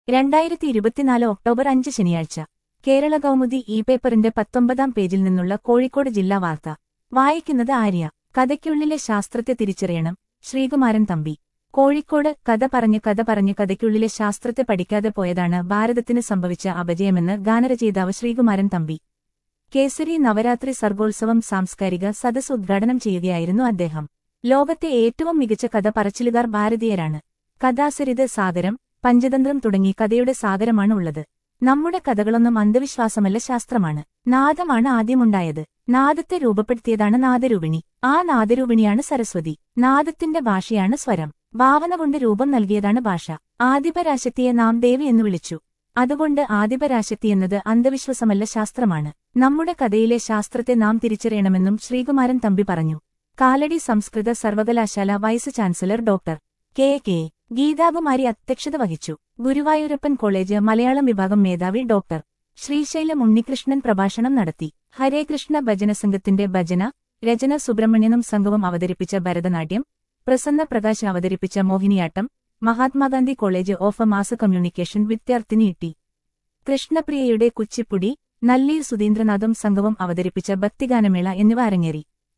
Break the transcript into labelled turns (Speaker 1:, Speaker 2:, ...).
Speaker 1: 2024 October 5 ശനിയാഴ്ച കേരള കൗമുദി പേപ്പറിന്റെ 19-ാം പേജിൽ നിന്നുള്ള കോഴിക്കോട് ജില്ലാ വാർത്ത വായിക്കുന്നത് ആര്യ. കഥയ്ക്കുള്ളിലെ ശാസ്ത്രത്തെ തിരിച്ചറിയണം, ശ്രീകുമാരൻ തമ്പി. കോഴിക്കോട് കഥ പറഞ്ഞ് കഥയ്ക്കുള്ളിലെ ശാസ്ത്രത്തെ പഠിക്കാതെ പോയതാണ് ഭാരതത്തിന് സംഭവിച്ച അപജയമെന്ന് ഗാനരചയിതാവ് ശ്രീകുമാരൻ തമ്പി. കേസരി നവരാത്രി സർഗോത്സവം സാംസ്കാരിക സദസ് ഉദ്ഘാടനം ചെയ്യുകയായിരുന്നു അദ്ദേഹം. ലോകത്തെ ഏറ്റവും മികച്ച കഥ പറച്ചിലുകാർ ഭാരതീയരാണ്. കഥാസരിത് സാഗരം, പഞ്ചതന്ത്രം തുടങ്ങി കഥയുടെ സാഗരമാണ് ഉള്ളത്. നമ്മുടെ കഥകളൊന്നും അന്ധവിശ്വാസമല്ല, ശാസ്ത്രമാണ്. നാദമാണ് ആദ്യമുണ്ടായത്. നാദത്തെ രൂപപ്പെടുത്തിയതാണ് നാദരൂപിണി. ആ നാദരൂപിണിയാണ് സരസ്വതി. നാദത്തിന്റെ ഭാഷയാണ് സ്വരം. ഭാവന കൊണ്ട് രൂപം നൽകിയതാണ് ഭാഷ. ആദിപരാശക്തിയെ നാം ദേവി എന്നു വിളിച്ചു. അതുകൊണ്ട് ആദിപരാശക്തിയെന്നത് അന്ധവിശ്വാസമല്ല, ശാസ്ത്രമാണ്. നമ്മുടെ കഥയിലെ ശാസ്ത്രത്തെ നാം തിരിച്ചറിയണമെന്നും ശ്രീകുമാരൻ തമ്പി പറഞ്ഞു. കാലടി സംസ്കൃത സർവകലാശാല vice chancellor doctor K Geethakumari അധ്യക്ഷത വഹിച്ചു. ഗുരുവായൂരപ്പൻ കോളേജ് മലയാളം വിഭാഗം മേധാവി ഡോക്ടർ ശ്രീശൈലം ഉണ്ണികൃഷ്ണൻ പ്രഭാഷണം നടത്തി. ഹരേകൃഷ്ണ ഭജനസംഘത്തിന്റെ ഭജന, രചന സുബ്രഹ്മണ്യനും സംഘവും അവതരിപ്പിച്ച ഭരതനാട്യം, പ്രസന്ന പ്രകാശ് അവതരിപ്പിച്ച Mohiniyattam, Mahatma Gandhi college of mass communication വിദ്യാർത്ഥിനി ടി. കൃഷ്ണപ്രിയയുടെ കുച്ചിപ്പുടി, നല്ലീർ സുധീന്ദ്രനാഥും സംഘവും അവതരിപ്പിച്ച ഭക്തിഗാനമേള എന്നിവ അരങ്ങേറി.